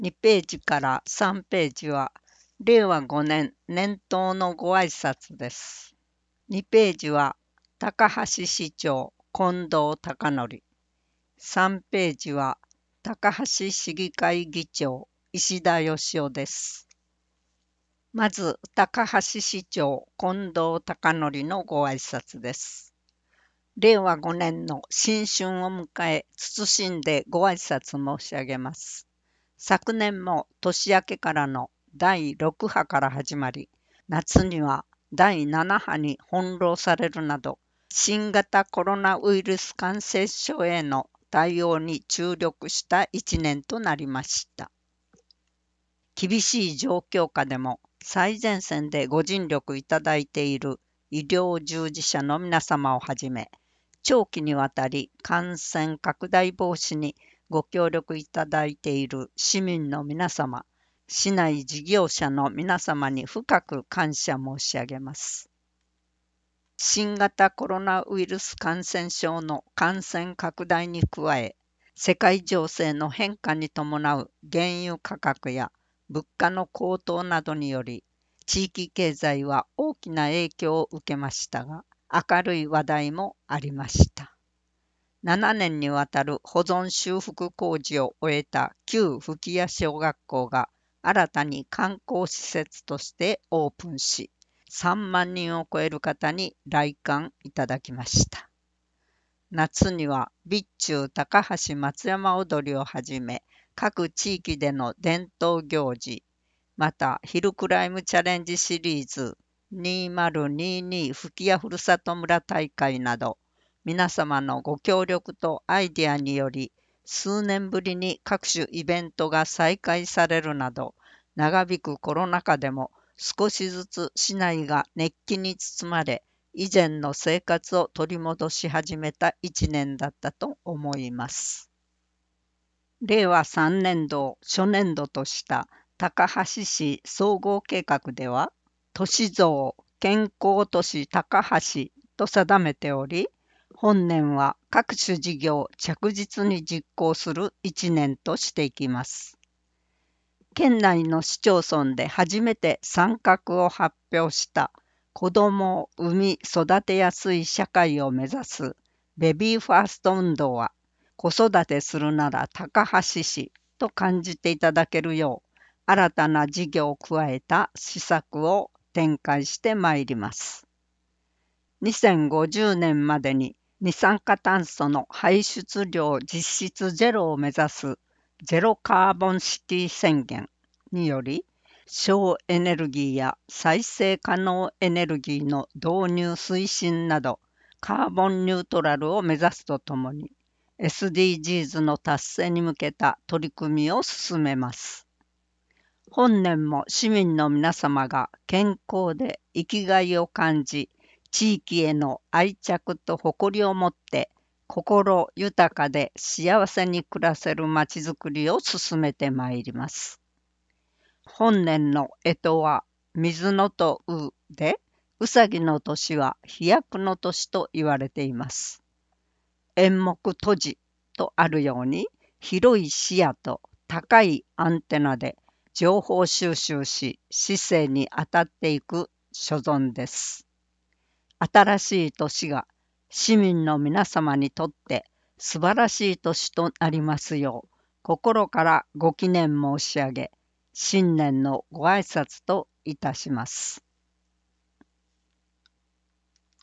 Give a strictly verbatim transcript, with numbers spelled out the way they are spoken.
にページからさんページは、れいわごねん年頭のご挨拶です。にページは、高橋市長近藤孝則。さんページは、高橋市議会議長石田義雄です。まず、高橋市長近藤孝則のご挨拶です。れいわごねんの新春を迎え、謹んでご挨拶申し上げます。昨年も年明けからのだいろく波から始まり、夏にはだいなな波に翻弄されるなど、新型コロナウイルス感染症への対応に注力したいちねんとなりました。厳しい状況下でも最前線でご尽力いただいている医療従事者の皆様をはじめ、長期にわたり感染拡大防止にご協力いただいている市民の皆様、市内事業者の皆様に深く感謝申し上げます。新型コロナウイルス感染症の感染拡大に加え、世界情勢の変化に伴う原油価格や物価の高騰などにより、地域経済は大きな影響を受けましたが、明るい話題もありました。ななねんにわたる保存修復工事を終えた旧吹屋小学校が新たに観光施設としてオープンし、さんまんにんを超える方に来館いただきました。夏には備中高橋松山踊りをはじめ、各地域での伝統行事、またヒルクライムチャレンジシリーズにせんにじゅうに吹屋ふるさと村大会など、皆様のご協力とアイデアにより、数年ぶりに各種イベントが再開されるなど、長引くコロナ禍でも少しずつ市内が熱気に包まれ、以前の生活を取り戻し始めたいちねんだったと思います。れいわさんねん度を初年度とした高橋市総合計画では、都市像健康都市高橋と定めており、本年は各種事業を着実に実行するいちねんとしていきます。県内の市町村で初めて参画を発表した子どもを産み育てやすい社会を目指すベビーファースト運動は、子育てするなら高橋市と感じていただけるよう、新たな事業を加えた施策を展開してまいります。にせんごじゅうねんまでに二酸化炭素の排出量実質ゼロを目指すゼロカーボンシティ宣言により、省エネルギーや再生可能エネルギーの導入推進など、カーボンニュートラルを目指すとともに、エスディージーズ の達成に向けた取り組みを進めます。本年も市民の皆様が健康で生きがいを感じ、地域への愛着と誇りを持って心豊かで幸せに暮らせるまちづくりを進めてまいります。本年の干支は水のとうで、うさぎの年は飛躍の年と言われています。縁目閉じとあるように、広い視野と高いアンテナで情報収集し、市政に当たっていく所存です。新しい年が市民の皆様にとって素晴らしい年となりますよう、心からご祈念申し上げ、新年のご挨拶といたします。